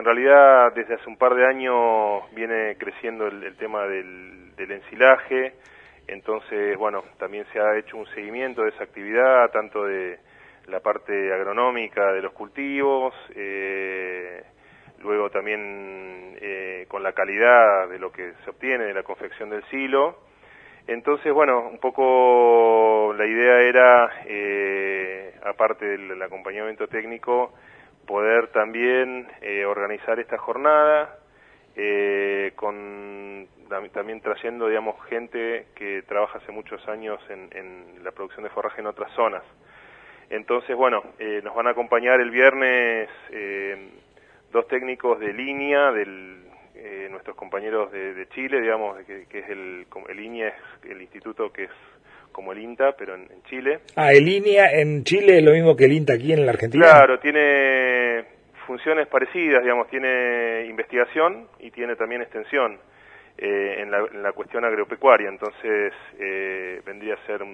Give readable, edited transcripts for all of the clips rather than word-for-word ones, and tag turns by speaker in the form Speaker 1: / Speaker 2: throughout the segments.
Speaker 1: realidad desde hace un par de años viene creciendo el tema del ensilaje, entonces, bueno, también se ha hecho un seguimiento de esa actividad, tanto de la parte agronómica de los cultivos, luego también con la calidad de lo que se obtiene de la confección del silo. Entonces, bueno, un poco la idea era, aparte del acompañamiento técnico, poder también organizar esta jornada, también trayendo, digamos, gente que trabaja hace muchos años en la producción de forraje en otras zonas. Entonces, bueno, nos van a acompañar el viernes dos técnicos de línea nuestros compañeros de Chile, digamos, que es el INIA, es el instituto que es como el INTA, pero en Chile.
Speaker 2: El INIA en Chile es lo mismo que el INTA aquí en la Argentina.
Speaker 1: Claro, tiene funciones parecidas, digamos, tiene investigación y tiene también extensión en la cuestión agropecuaria, entonces vendría a ser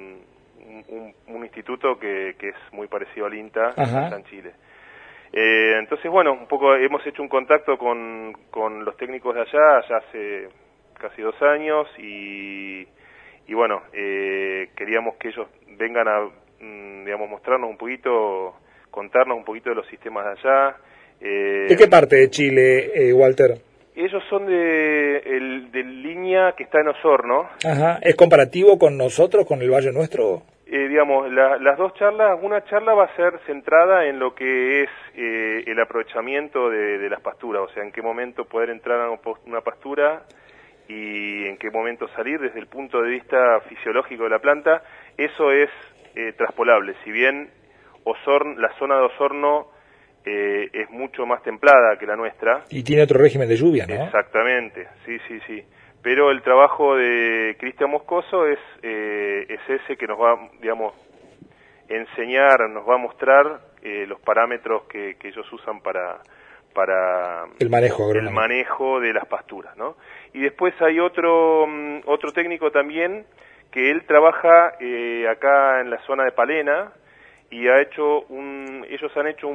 Speaker 1: un instituto que es muy parecido al INTA allá en Chile. Entonces, bueno, un poco hemos hecho un contacto con los técnicos de allá hace casi 2 años y bueno, queríamos que ellos vengan a, digamos, mostrarnos un poquito, contarnos un poquito de los sistemas de allá.
Speaker 2: ¿De qué parte de Chile, Walter?
Speaker 1: Ellos son de línea que está en Osorno.
Speaker 2: ¿Es comparativo con nosotros, con el Valle Nuestro?
Speaker 1: Digamos, las dos charlas, una charla va a ser centrada en lo que es el aprovechamiento de las pasturas, o sea, en qué momento poder entrar a una pastura y en qué momento salir desde el punto de vista fisiológico de la planta. Eso es traspolable, si bien la zona de Osorno es mucho más templada que la nuestra.
Speaker 2: Y tiene otro régimen de lluvia, ¿no?
Speaker 1: Exactamente, sí. Pero el trabajo de Cristian Moscoso es ese que nos va, digamos, enseñar, nos va a mostrar los parámetros que ellos usan para
Speaker 2: el manejo agronómico,
Speaker 1: el manejo de las pasturas, ¿no? Y después hay otro técnico también que él trabaja acá en la zona de Palena y ellos han hecho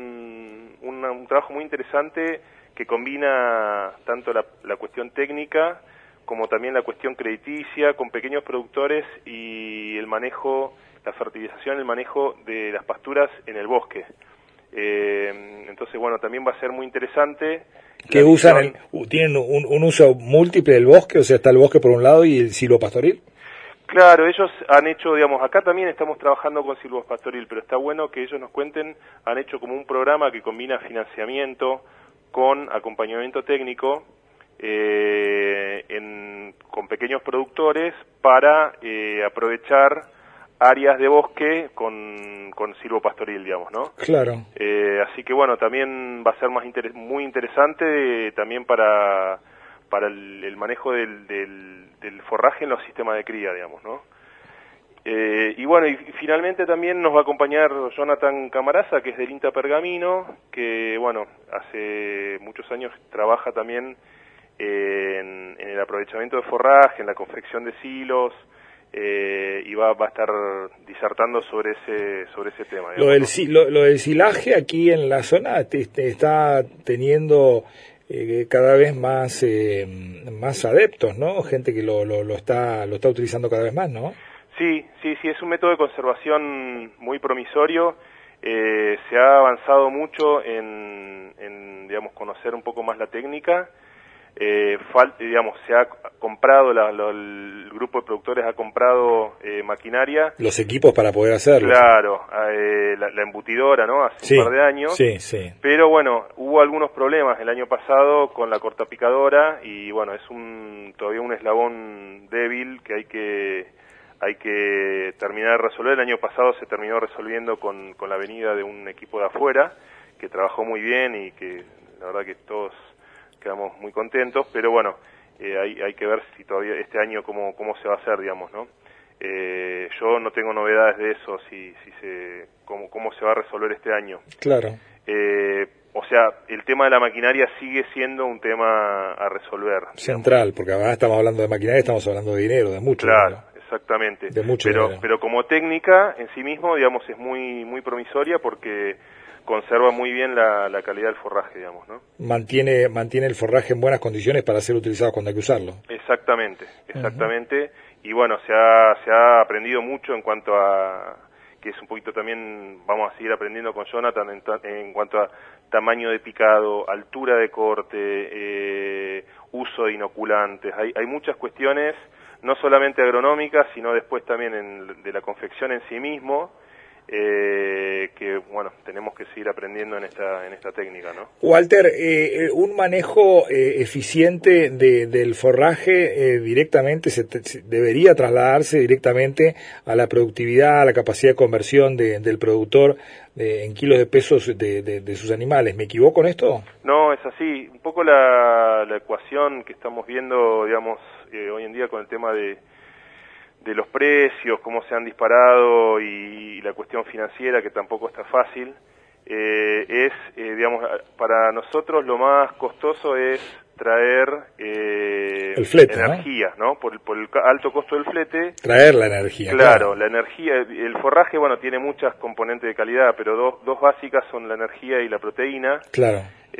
Speaker 1: un trabajo muy interesante que combina tanto la cuestión técnica como también la cuestión crediticia con pequeños productores y el manejo, la fertilización, el manejo de las pasturas en el bosque. Entonces, bueno, también va a ser muy interesante.
Speaker 2: ¿Que tienen un uso múltiple del bosque? O sea, está el bosque por un lado y el silvopastoril.
Speaker 1: Claro, ellos han hecho, digamos, acá también estamos trabajando con silvopastoril, pero está bueno que ellos nos cuenten, han hecho como un programa que combina financiamiento con acompañamiento técnico, con pequeños productores para aprovechar áreas de bosque con silvopastoril, digamos, ¿no?
Speaker 2: Claro.
Speaker 1: Así que bueno, también va a ser muy interesante también para el manejo del forraje en los sistemas de cría, digamos, ¿no? Y bueno, y finalmente también nos va a acompañar Jonathan Camaraza, que es del INTA Pergamino, que bueno, hace muchos años trabaja también en el aprovechamiento de forraje, en la confección de silos, y va a estar disertando sobre ese tema. Digamos,
Speaker 2: lo del silaje aquí en la zona está teniendo cada vez más adeptos, ¿no? Gente que lo está utilizando cada vez más, ¿no?
Speaker 1: Sí, es un método de conservación muy promisorio. Se ha avanzado mucho en digamos, conocer un poco más la técnica. Digamos, se ha comprado, el grupo de productores ha comprado maquinaria.
Speaker 2: Los equipos para poder hacerlo.
Speaker 1: Claro, la embutidora, ¿no? Hace un par de años.
Speaker 2: Sí.
Speaker 1: Pero bueno, hubo algunos problemas el año pasado con la cortapicadora y bueno, es todavía un eslabón débil que hay que terminar de resolver. El año pasado se terminó resolviendo con la venida de un equipo de afuera que trabajó muy bien y que la verdad que todos quedamos muy contentos, pero bueno, hay que ver si todavía este año cómo se va a hacer, digamos, ¿no? Yo no tengo novedades de eso, cómo se va a resolver este año.
Speaker 2: Claro.
Speaker 1: O sea, el tema de la maquinaria sigue siendo un tema a resolver.
Speaker 2: Central, porque ahora estamos hablando de maquinaria, estamos hablando de dinero, de mucho
Speaker 1: dinero.
Speaker 2: Claro,
Speaker 1: exactamente.
Speaker 2: De mucho dinero.
Speaker 1: Pero como técnica en sí mismo, digamos, es muy promisoria porque conserva muy bien la calidad del forraje, digamos, ¿no?
Speaker 2: Mantiene el forraje en buenas condiciones para ser utilizado cuando hay que usarlo.
Speaker 1: Exactamente. Y bueno, se ha aprendido mucho en cuanto a, que es un poquito también, vamos a seguir aprendiendo con Jonathan en cuanto a tamaño de picado, altura de corte, uso de inoculantes. Hay muchas cuestiones, no solamente agronómicas, sino después también de la confección en sí mismo, que bueno, tenemos que seguir aprendiendo en esta técnica, ¿no?
Speaker 2: Walter, un manejo eficiente del forraje directamente debería trasladarse directamente a la productividad, a la capacidad de conversión del productor en kilos de pesos de sus animales. ¿Me equivoco en esto?
Speaker 1: No, es así. Un poco la ecuación que estamos viendo, digamos, hoy en día con el tema de los precios, cómo se han disparado y la cuestión financiera, que tampoco está fácil, digamos, para nosotros lo más costoso es traer
Speaker 2: el flete,
Speaker 1: energía, ¿no? Por el alto costo del flete.
Speaker 2: Traer la energía.
Speaker 1: Claro, la energía, el forraje, bueno, tiene muchas componentes de calidad, pero dos básicas son la energía y la proteína.
Speaker 2: Claro.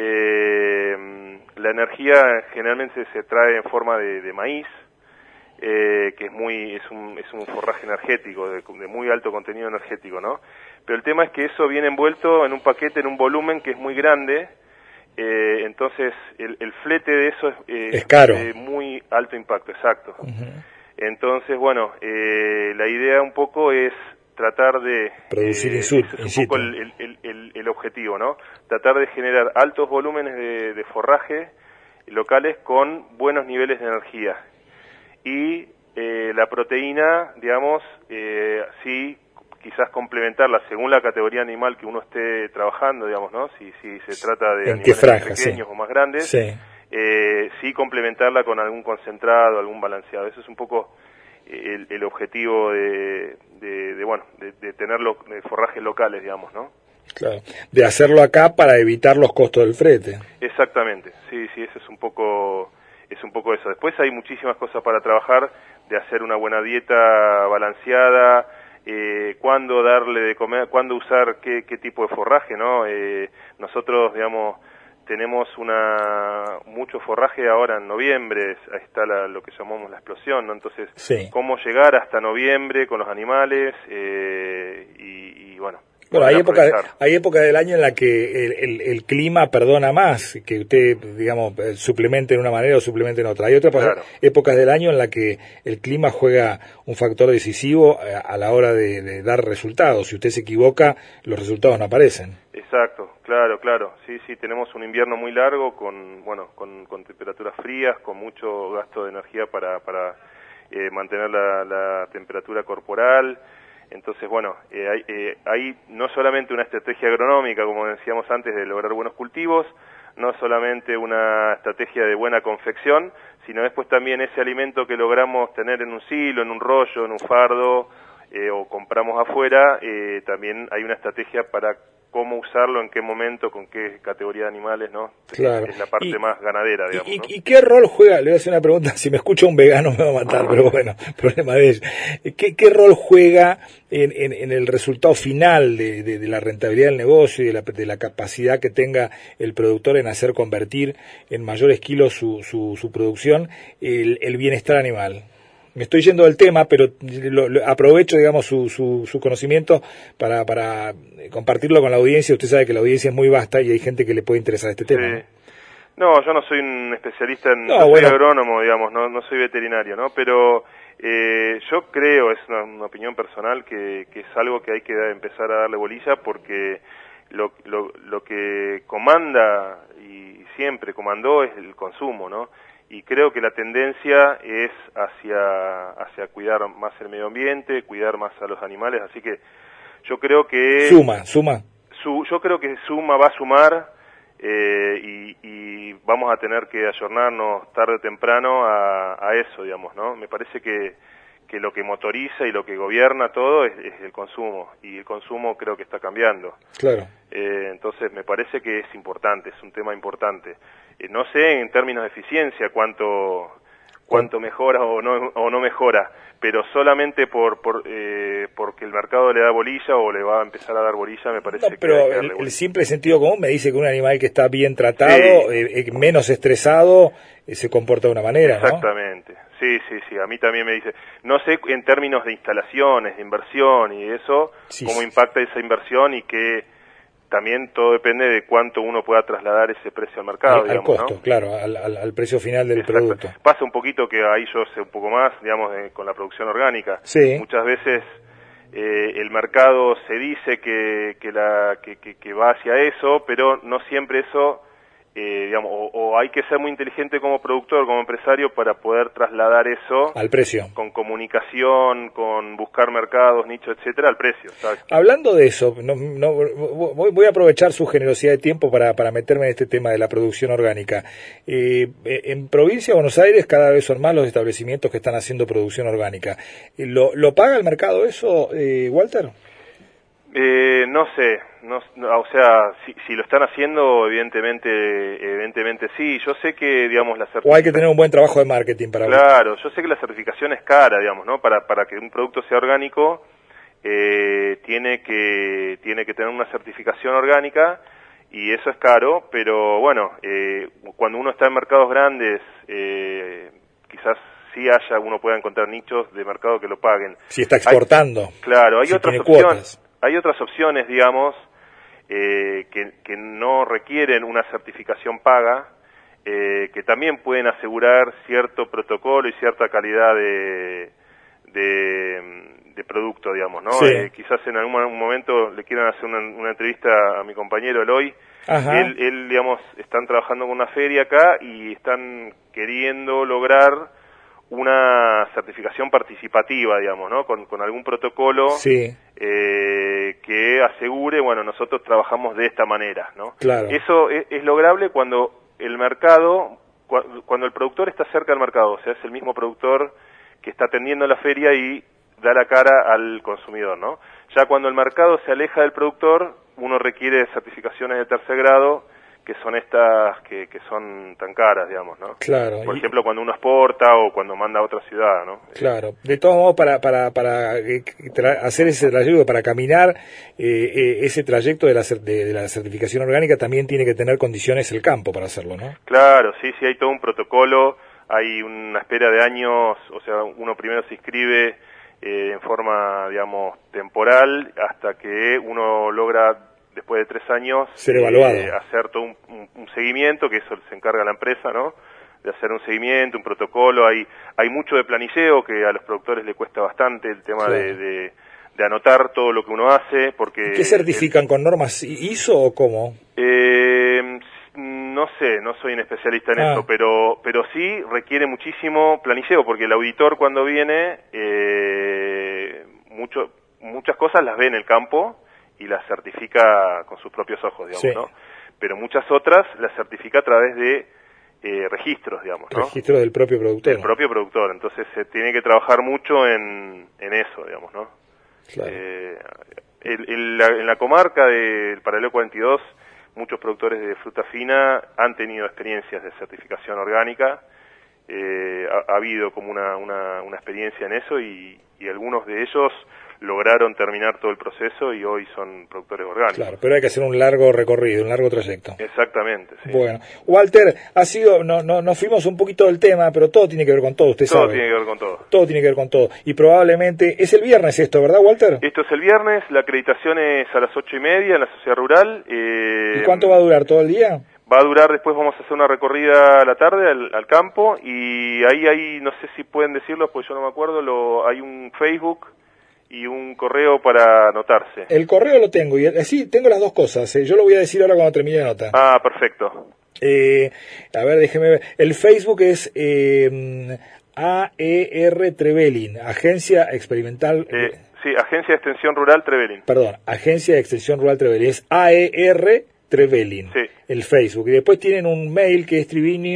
Speaker 1: La energía generalmente se trae en forma de maíz, que es un forraje energético, de muy alto contenido energético, ¿no? Pero el tema es que eso viene envuelto en un paquete, en un volumen que es muy grande, entonces el flete de eso
Speaker 2: es caro.
Speaker 1: De muy alto impacto, exacto. Entonces, bueno, la idea un poco es tratar de
Speaker 2: producir
Speaker 1: ese es un poco el objetivo, ¿no? Tratar de generar altos volúmenes de forraje locales con buenos niveles de energía. Y la proteína, digamos, sí, quizás complementarla según la categoría animal que uno esté trabajando, digamos, ¿no? Si se trata de animales pequeños o más grandes, sí complementarla con algún concentrado, algún balanceado. Eso es un poco el objetivo de tener forrajes locales, digamos, ¿no?
Speaker 2: Claro, de hacerlo acá para evitar los costos del frete.
Speaker 1: Exactamente, sí, eso es un poco eso. Después hay muchísimas cosas para trabajar, de hacer una buena dieta balanceada, cuándo darle de comer, cuándo usar qué tipo de forraje, ¿no? Nosotros, digamos, tenemos mucho forraje ahora en noviembre, ahí está lo que llamamos la explosión, ¿no? Entonces, cómo llegar hasta noviembre con los animales, y bueno.
Speaker 2: Bueno, hay época del año en la que el clima perdona más, que usted, digamos, suplemente de una manera o suplemente en otra. Hay otras épocas del año en la que el clima juega un factor decisivo a la hora de dar resultados. Si usted se equivoca, los resultados no aparecen.
Speaker 1: Exacto, claro. Sí, tenemos un invierno muy largo con temperaturas frías, con mucho gasto de energía para mantener la temperatura corporal. Entonces, bueno, hay no solamente una estrategia agronómica, como decíamos antes, de lograr buenos cultivos, no solamente una estrategia de buena confección, sino después también ese alimento que logramos tener en un silo, en un rollo, en un fardo, o compramos afuera, también hay una estrategia para cómo usarlo, en qué momento, con qué categoría de animales, ¿no?
Speaker 2: Claro.
Speaker 1: Es la parte más ganadera, digamos, ¿no?
Speaker 2: ¿Y qué rol juega? Le voy a hacer una pregunta, si me escucha un vegano me va a matar, pero bueno, problema de ellos. ¿Qué rol juega en el resultado final de la rentabilidad del negocio y de la capacidad que tenga el productor en hacer convertir en mayores kilos su producción, el bienestar animal? Me estoy yendo del tema, pero aprovecho, digamos, su conocimiento para compartirlo con la audiencia. Usted sabe que la audiencia es muy vasta y hay gente que le puede interesar este tema.
Speaker 1: Sí. No, yo no soy un especialista soy agrónomo, digamos, no soy veterinario, ¿no? Pero yo creo, es una opinión personal, que es algo que hay que empezar a darle bolilla, porque lo que comanda y siempre comandó es el consumo, ¿no? Y creo que la tendencia es hacia cuidar más el medio ambiente, cuidar más a los animales, así que yo creo que...
Speaker 2: Suma.
Speaker 1: Yo creo que va a sumar, y vamos a tener que ayornarnos tarde o temprano a eso, digamos, ¿no? Me parece que lo que motoriza y lo que gobierna todo es el consumo, y el consumo creo que está cambiando.
Speaker 2: Claro.
Speaker 1: Entonces me parece que es importante, es un tema importante. No sé en términos de eficiencia cuánto cuánto mejora o no mejora, pero solamente porque el mercado le da bolilla o le va a empezar a dar bolilla, me parece que
Speaker 2: pero el simple sentido común me dice que un animal que está bien tratado, menos estresado, se comporta de una manera,
Speaker 1: exactamente. ¿No? Sí, a mí también me dice, no sé en términos de instalaciones, de inversión y eso, cómo impacta esa inversión y que también todo depende de cuánto uno pueda trasladar ese precio al mercado,
Speaker 2: al costo, ¿no? Claro, al precio final del producto.
Speaker 1: Pasa un poquito que ahí yo sé un poco más, digamos, con la producción orgánica.
Speaker 2: Sí.
Speaker 1: Muchas veces el mercado se dice que va hacia eso, pero no siempre eso, digamos, o hay que ser muy inteligente como productor, como empresario, para poder trasladar eso
Speaker 2: al precio,
Speaker 1: con comunicación, con buscar mercados, nichos, etcétera, al precio, ¿sabes?
Speaker 2: Hablando de eso, voy a aprovechar su generosidad de tiempo para meterme en este tema de la producción orgánica. En provincia de Buenos Aires cada vez son más los establecimientos que están haciendo producción orgánica. ¿Lo paga el mercado eso, Walter?
Speaker 1: No sé, o sea, si lo están haciendo, evidentemente sí. Yo sé que, digamos, la certificación...
Speaker 2: O hay que tener un buen trabajo de marketing para...
Speaker 1: Claro, yo sé que la certificación es cara, digamos, ¿no? Para que un producto sea orgánico, tiene que tener una certificación orgánica, y eso es caro, pero bueno, cuando uno está en mercados grandes, quizás sí uno pueda encontrar nichos de mercado que lo paguen.
Speaker 2: Si está exportando.
Speaker 1: Claro, hay
Speaker 2: si
Speaker 1: otras opciones. Hay otras opciones, digamos, que no requieren una certificación paga, que también pueden asegurar cierto protocolo y cierta calidad de producto, digamos, ¿no?
Speaker 2: Sí.
Speaker 1: Quizás en algún momento le quieran hacer una entrevista a mi compañero Eloy. Él, digamos, están trabajando con una feria acá y están queriendo lograr una certificación participativa, digamos, ¿no? Con algún protocolo que asegure, bueno, nosotros trabajamos de esta manera, ¿no?
Speaker 2: Claro.
Speaker 1: Eso es lograble cuando el mercado, cuando el productor está cerca del mercado, o sea, es el mismo productor que está atendiendo la feria y da la cara al consumidor, ¿no? Ya cuando el mercado se aleja del productor, uno requiere certificaciones de tercer grado, que son estas que son tan caras, digamos, ¿no?
Speaker 2: Claro.
Speaker 1: Por ejemplo, cuando uno exporta o cuando manda a otra ciudad, ¿no?
Speaker 2: Claro. De todos modos, para hacer ese trayecto, para caminar ese trayecto de la certificación orgánica, también tiene que tener condiciones el campo para hacerlo, ¿no?
Speaker 1: Claro, sí, hay todo un protocolo, hay una espera de años, o sea, uno primero se inscribe en forma, digamos, temporal, hasta que uno logra, después de 3 años,
Speaker 2: ser evaluado,
Speaker 1: hacer todo un seguimiento, que eso se encarga la empresa, ¿no? De hacer un seguimiento, un protocolo. Hay mucho de planilleo que a los productores le cuesta bastante, el tema de anotar todo lo que uno hace, porque...
Speaker 2: ¿Qué certifican con normas ISO o cómo?
Speaker 1: No sé, no soy un especialista en eso, pero sí requiere muchísimo planilleo, porque el auditor cuando viene, muchas cosas las ve en el campo y las certifica con sus propios ojos, digamos, ¿no? Pero muchas otras las certifica a través de registros, digamos, ¿no?
Speaker 2: Registros del propio productor.
Speaker 1: Del propio productor, entonces se tiene que trabajar mucho en eso, digamos, ¿no?
Speaker 2: Claro.
Speaker 1: En la comarca del Paralelo 42, muchos productores de fruta fina han tenido experiencias de certificación orgánica, ha habido como una experiencia en eso y algunos de ellos lograron terminar todo el proceso y hoy son productores orgánicos.
Speaker 2: Claro, pero hay que hacer un largo recorrido, un largo trayecto.
Speaker 1: Exactamente, sí.
Speaker 2: Bueno, Walter, nos fuimos un poquito del tema, pero todo tiene que ver con todo, usted sabe.
Speaker 1: Todo tiene que ver con todo.
Speaker 2: Todo tiene que ver con todo. Y probablemente, es el viernes esto, ¿verdad, Walter?
Speaker 1: Esto es el viernes, la acreditación es a las 8:30 en la Sociedad Rural.
Speaker 2: ¿Y cuánto va a durar, todo el día?
Speaker 1: Va a durar, después vamos a hacer una recorrida a la tarde al campo, y ahí no sé si pueden decirlo, pues yo no me acuerdo, hay un Facebook y un correo para anotarse.
Speaker 2: El correo lo tengo, y sí, tengo las dos cosas, yo lo voy a decir ahora cuando termine la nota.
Speaker 1: Ah, perfecto.
Speaker 2: A ver, déjeme ver. El Facebook es AER Trevelin, Agencia Experimental...
Speaker 1: sí, Agencia de Extensión Rural Trevelin.
Speaker 2: Perdón, Agencia de Extensión Rural Trevelin, es AER Trevelin,
Speaker 1: sí.
Speaker 2: El Facebook. Y después tienen un mail que es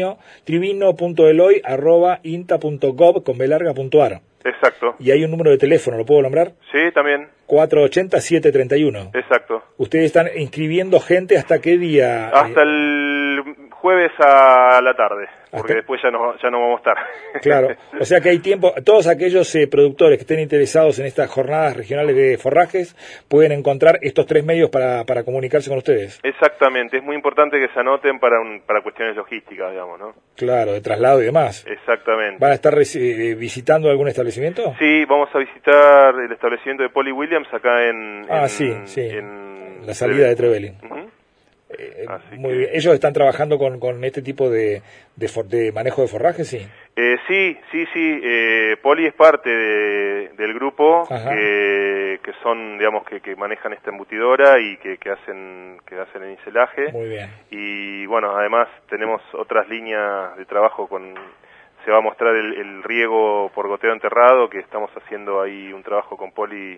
Speaker 2: trivino.eloy@inta.gov.ar.
Speaker 1: Exacto.
Speaker 2: Y hay un número de teléfono, ¿lo puedo nombrar?
Speaker 1: Sí, también.
Speaker 2: 480-731.
Speaker 1: Exacto.
Speaker 2: ¿Ustedes están inscribiendo gente hasta qué día?
Speaker 1: Hasta el jueves a la tarde, porque
Speaker 2: Hasta...
Speaker 1: después ya no vamos a estar.
Speaker 2: Claro, o sea que hay tiempo. Todos aquellos productores que estén interesados en estas jornadas regionales de forrajes pueden encontrar estos 3 medios para comunicarse con ustedes.
Speaker 1: Exactamente, es muy importante que se anoten para cuestiones logísticas, digamos, ¿no?
Speaker 2: Claro, de traslado y demás.
Speaker 1: Exactamente.
Speaker 2: ¿Van a estar visitando algún establecimiento?
Speaker 1: Sí, vamos a visitar el establecimiento de Polly Williams acá en
Speaker 2: la salida de Trevelin.
Speaker 1: Uh-huh.
Speaker 2: Muy bien. ¿Ellos están trabajando con este tipo de manejo de forraje, sí?
Speaker 1: Sí. Poli es parte del grupo que son, digamos, que manejan esta embutidora y que hacen el incelaje.
Speaker 2: Muy bien.
Speaker 1: Y bueno, además tenemos otras líneas de trabajo se va a mostrar el riego por goteo enterrado, que estamos haciendo ahí un trabajo con Poli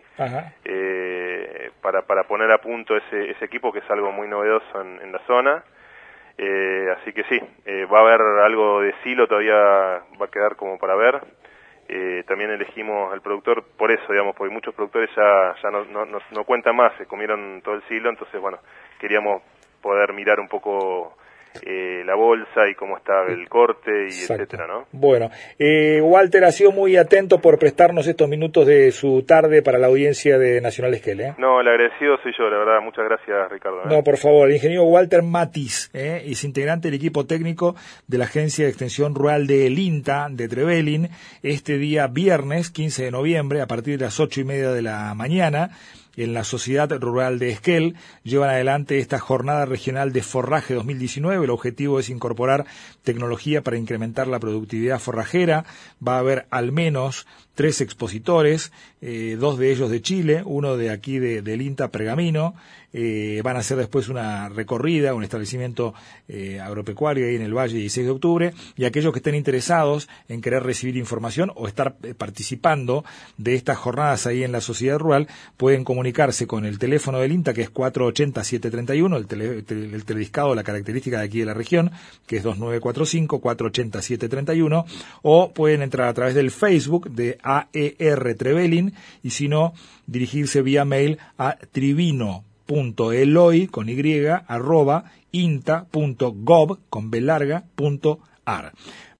Speaker 1: para poner a punto ese equipo, que es algo muy novedoso en la zona. Así que sí, va a haber algo de silo, todavía va a quedar como para ver. También elegimos el productor por eso, digamos, porque muchos productores ya no cuentan más, se comieron todo el silo, entonces bueno, queríamos poder mirar un poco la bolsa y cómo está el corte y etcétera, ¿no?
Speaker 2: Bueno, Walter ha sido muy atento por prestarnos estos minutos de su tarde para la audiencia de Nacional Esquel, ¿eh?
Speaker 1: No, el agradecido soy yo, la verdad. Muchas gracias, Ricardo.
Speaker 2: No, por favor, el ingeniero Walter Matiz, es integrante del equipo técnico de la Agencia de Extensión Rural del INTA de Trevelin, este día viernes 15 de noviembre, a partir de las 8:30 de la mañana, en la Sociedad Rural de Esquel, llevan adelante esta Jornada Regional de Forraje 2019. El objetivo es incorporar tecnología para incrementar la productividad forrajera. Va a haber al menos 3 expositores, 2 de ellos de Chile, uno de aquí del INTA Pergamino. Van a hacer después una recorrida, un establecimiento agropecuario ahí en el Valle 16 de octubre, y aquellos que estén interesados en querer recibir información o estar participando de estas jornadas ahí en la sociedad rural, pueden comunicarse con el teléfono del INTA, que es 480-731, el telediscado, la característica de aquí de la región, que es 2945-480-731, o pueden entrar a través del Facebook de AER Trevelin, y si no, dirigirse vía mail a trivino.eloy con y @inta.gov con b larga .ar.